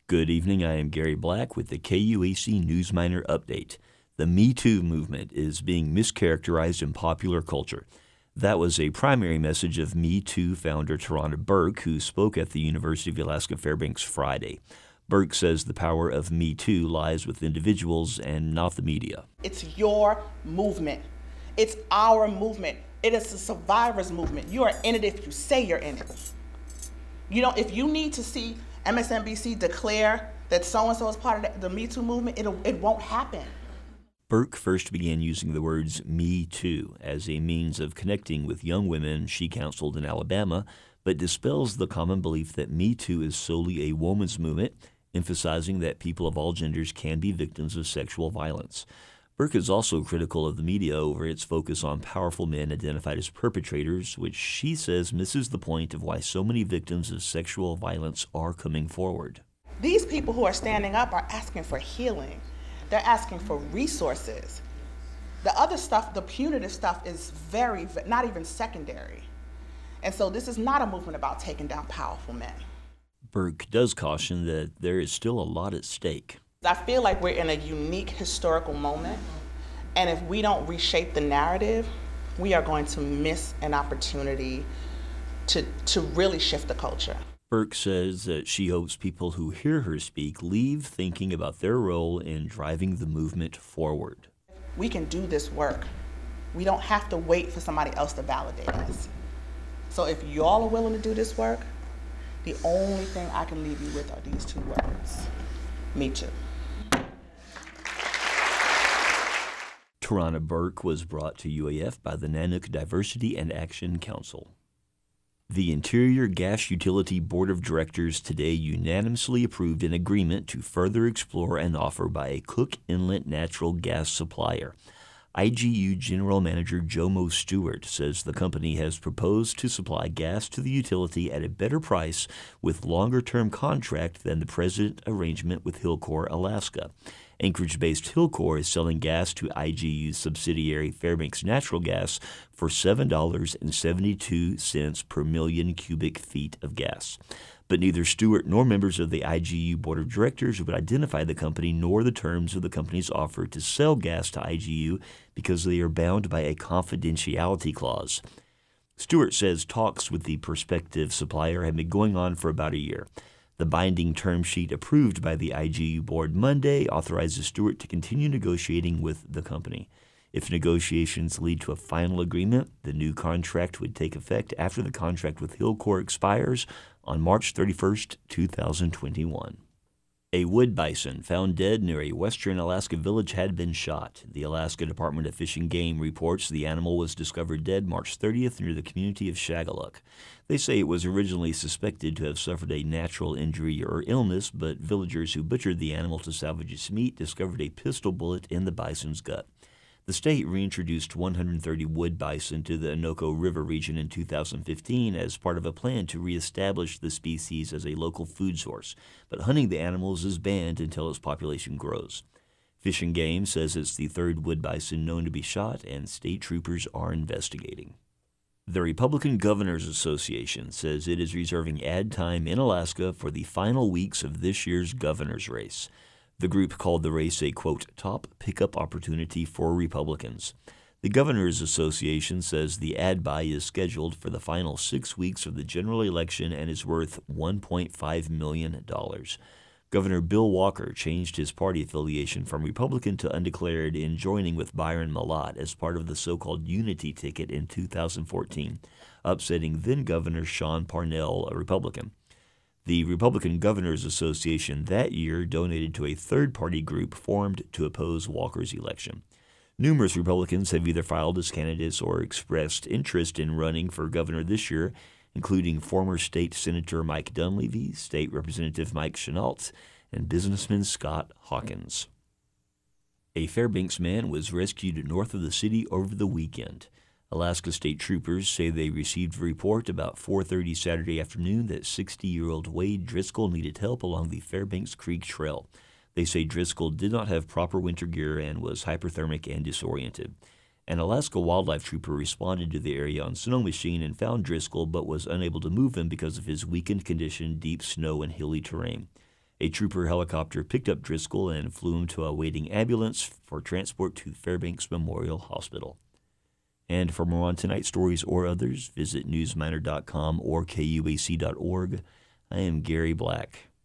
Good evening, I am Gary Black with the KUAC Newsminer Update. The Me Too movement is being mischaracterized in popular culture. That was a primary message of Me Too founder Tarana Burke, who spoke at the University of Alaska Fairbanks Friday. Burke says the power of Me Too lies with individuals and not the media. It's your movement. It's our movement. It is a survivor's movement. You are in it if you say you're in it. If you need to see MSNBC declare that so-and-so is part of the Me Too movement, it won't happen. Burke first began using the words Me Too as a means of connecting with young women she counseled in Alabama, but dispels the common belief that Me Too is solely a woman's movement, emphasizing that people of all genders can be victims of sexual violence. Burke is also critical of the media over its focus on powerful men identified as perpetrators, which she says misses the point of why so many victims of sexual violence are coming forward. These people who are standing up are asking for healing. They're asking for resources. The other stuff, the punitive stuff, is not even secondary. And so this is not a movement about taking down powerful men. Burke does caution that there is still a lot at stake. I feel like we're in a unique historical moment, and if we don't reshape the narrative, we are going to miss an opportunity to really shift the culture. Burke says that she hopes people who hear her speak leave thinking about their role in driving the movement forward. We can do this work. We don't have to wait for somebody else to validate us. So if y'all are willing to do this work, the only thing I can leave you with are these two words: Me Too. Tarana Burke was brought to UAF by the Nanook Diversity and Action Council. The Interior Gas Utility Board of Directors today unanimously approved an agreement to further explore an offer by a Cook Inlet natural gas supplier. IGU General Manager Jomo Stewart says the company has proposed to supply gas to the utility at a better price with longer-term contract than the present arrangement with Hilcorp Alaska. Anchorage-based Hilcorp is selling gas to IGU's subsidiary Fairbanks Natural Gas for $7.72 per million cubic feet of gas. But neither Stewart nor members of the IGU Board of Directors would identify the company nor the terms of the company's offer to sell gas to IGU because they are bound by a confidentiality clause. Stewart says talks with the prospective supplier have been going on for about a year. The binding term sheet approved by the IGU board Monday authorizes Stewart to continue negotiating with the company. If negotiations lead to a final agreement, the new contract would take effect after the contract with Hilcorp expires on March 31, 2021. A wood bison found dead near a western Alaska village had been shot. The Alaska Department of Fish and Game reports the animal was discovered dead March 30th near the community of Shagaluk. They say it was originally suspected to have suffered a natural injury or illness, but villagers who butchered the animal to salvage its meat discovered a pistol bullet in the bison's gut. The state reintroduced 130 wood bison to the Anoka River region in 2015 as part of a plan to reestablish the species as a local food source, but hunting the animals is banned until its population grows. Fish and Game says it's the third wood bison known to be shot, and state troopers are investigating. The Republican Governors Association says it is reserving ad time in Alaska for the final weeks of this year's governor's race. The group called the race a, quote, top pickup opportunity for Republicans. The Governors Association says the ad buy is scheduled for the final 6 weeks of the general election and is worth $1.5 million. Governor Bill Walker changed his party affiliation from Republican to undeclared in joining with Byron Malott as part of the so-called Unity ticket in 2014, upsetting then-Governor Sean Parnell, a Republican. The Republican Governors Association that year donated to a third-party group formed to oppose Walker's election. Numerous Republicans have either filed as candidates or expressed interest in running for governor this year, including former State Senator Mike Dunleavy, State Representative Mike Chenault, and businessman Scott Hawkins. A Fairbanks man was rescued north of the city over the weekend. Alaska State Troopers say they received a report about 4:30 Saturday afternoon that 60-year-old Wade Driscoll needed help along the Fairbanks Creek Trail. They say Driscoll did not have proper winter gear and was hypothermic and disoriented. An Alaska wildlife trooper responded to the area on snow machine and found Driscoll but was unable to move him because of his weakened condition, deep snow, and hilly terrain. A trooper helicopter picked up Driscoll and flew him to a waiting ambulance for transport to Fairbanks Memorial Hospital. And for more on tonight's stories or others, visit newsminer.com or kuac.org. I am Gary Black.